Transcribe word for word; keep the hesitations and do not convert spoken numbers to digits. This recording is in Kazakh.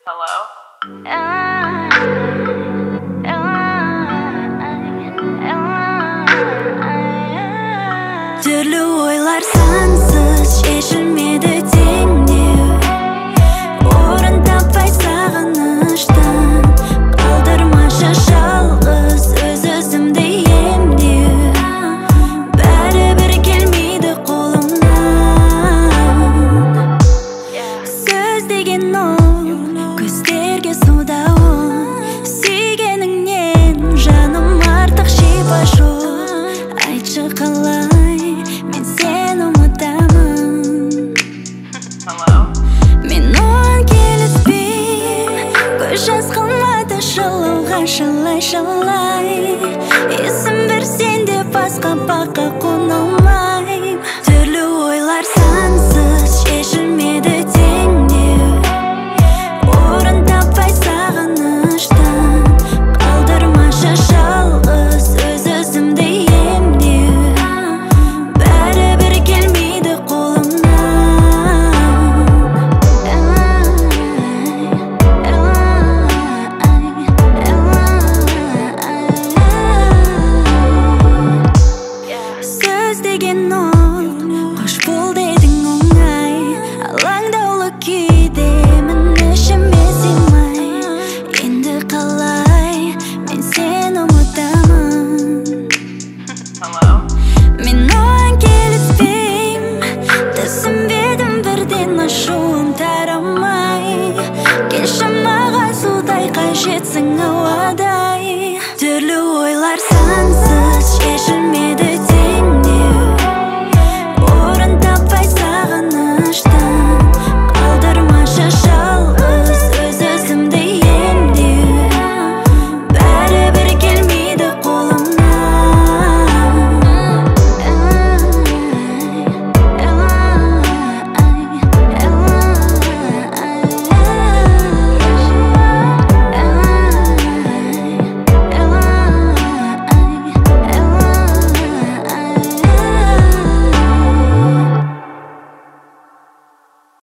Түрлі ойлар сансыз шешілмеді теңдеу, орын таппай сағыныштан қалдырмашы жалғыз өз-өзімді емдеу. Бәрібір келмейді қолымнан. Сөз деген ол көздерге саудауын, сүйгеніңнен жаным артық шипа жоқ. Айтшы қалай мен сені ұмытамын. Мен оған келіспейм, көз жас қалмады жылауға шалай-шалай. Есім берсең де басқа баққа қона алмайм. Түрлі ойлар сансыз шешілмеді теңдеу, орын таппай сағыныштан қалдырмашы жалғыз өз-өзімді емдеу. Бәрібір келмейді қолымнан. Сөз деген ол қош бол дедің оңай, алаңдаулы күйдемін ішіме сыймай. Енді қалай мен сені ұмытамын. Мен оған келіспейм, түсінбедім бірден ашуым тарамай. Келші маған судай қажетсің ауа.